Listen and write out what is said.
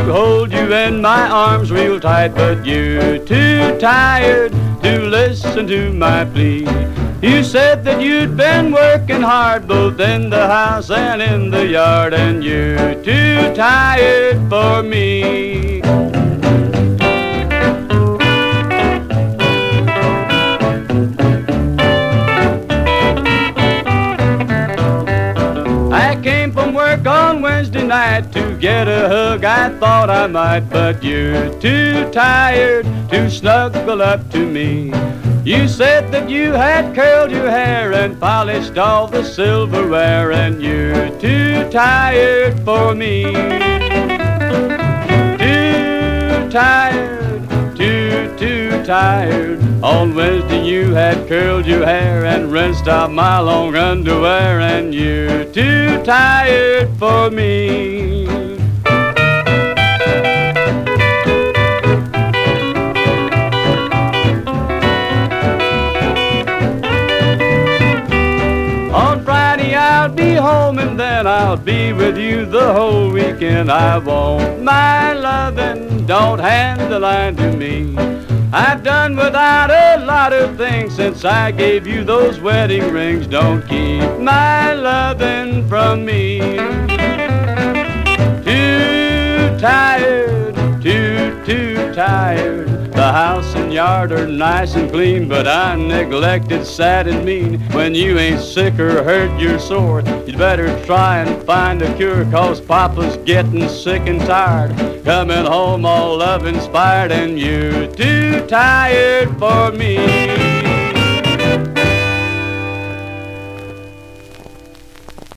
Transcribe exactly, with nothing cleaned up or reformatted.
hold you in my arms real tight, but you're too tired to listen to my plea. You said that you'd been working hard both in the house and in the yard, and you're too tired for me. I came from work on Wednesday night to get a hug, I thought I might, but you're too tired to snuggle up to me. You said that you had curled your hair and polished all the silverware, and you're too tired for me. Too tired, too, too tired. On Wednesday you had curled your hair and rinsed out my long underwear, and you're too tired for me. I'll be home and then I'll be with you the whole weekend. I won't mind loving, don't hand the line to me. I've done without a lot of things since I gave you those wedding rings. Don't keep my loving from me. Too tired, too, too tired. The house and yard are nice and clean, but I'm neglected, sad and mean. When you ain't sick or hurt you're sore, you'd better try and find a cure, 'cause Papa's getting sick and tired, coming home all love inspired, and you're too tired for me.